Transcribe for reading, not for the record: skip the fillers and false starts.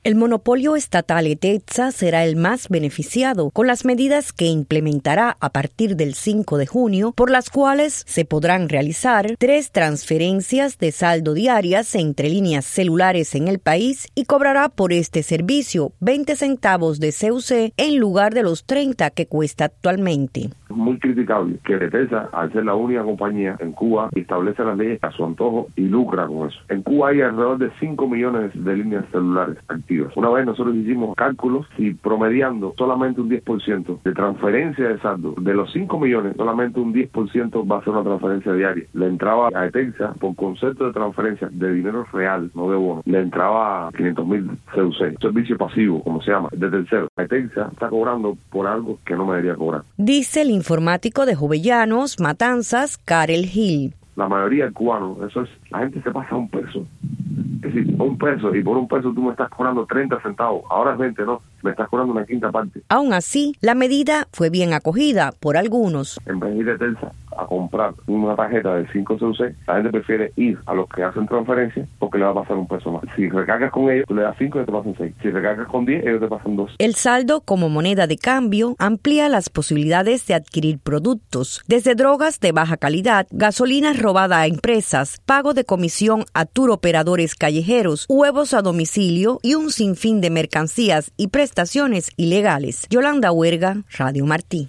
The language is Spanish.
El monopolio estatal ETEXA será el más beneficiado con las medidas que implementará a partir del 5 de junio, por las cuales se podrán realizar 3 transferencias de saldo diarias entre líneas celulares en el país y cobrará por este servicio 20 centavos de CUC en lugar de los 30 que cuesta actualmente. Es muy criticable que ETEXA, al ser la única compañía en Cuba, establece las leyes a su antojo y lucra con eso. En Cuba hay alrededor de 5 millones de líneas celulares activas. Una vez nosotros hicimos cálculos y promediando solamente un 10% de transferencia de saldo, de los 5 millones, solamente un 10% va a ser una transferencia diaria. Le entraba a ETEXA, por concepto de transferencia de dinero real, no de bono, le entraba 500,000 CUC, servicio pasivo, como se llama, de tercero. ETEXA está cobrando por algo que no me debería cobrar. Dice el informático de Jovellanos, Matanzas, Karel Gil. La mayoría de cubanos, eso es, la gente se pasa $1. Es decir, $1, y por $1 tú me estás cobrando 30 centavos. Ahora es 20, no, me estás cobrando una quinta parte. Aún así, la medida fue bien acogida por algunos. En vez de ir a ETEXA a comprar una tarjeta de 5 CUC, la gente prefiere ir a los que hacen transferencias porque le va a pasar $1 más. Si recargas con ellos, tú le das 5 y te pasan 6. Si recargas con 10, ellos te pasan 2. El saldo como moneda de cambio amplía las posibilidades de adquirir productos, desde drogas de baja calidad, gasolina robada a empresas, pago de comisión a tour operadores callejeros, huevos a domicilio y un sinfín de mercancías y prestaciones ilegales. Yolanda Huerga, Radio Martí.